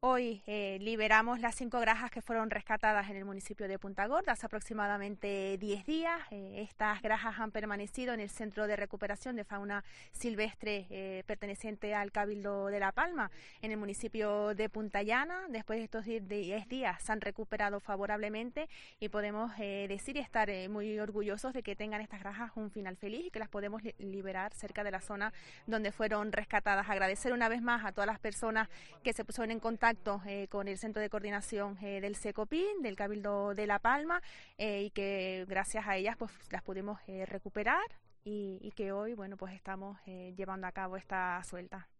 Hoy liberamos las 5 granjas que fueron rescatadas en el municipio de Punta Gorda hace aproximadamente 10 días. Estas granjas han permanecido en el Centro de Recuperación de Fauna Silvestre perteneciente al Cabildo de La Palma, en el municipio de Punta Llana. Después de estos 10 días se han recuperado favorablemente y podemos decir y estar muy orgullosos de que tengan estas granjas un final feliz y que las podemos liberar cerca de la zona donde fueron rescatadas. Agradecer una vez más a todas las personas que se pusieron en contacto con el Centro de Coordinación del SECOPIN, del Cabildo de La Palma, y que gracias a ellas pues las pudimos recuperar y que hoy, bueno, pues estamos llevando a cabo esta suelta.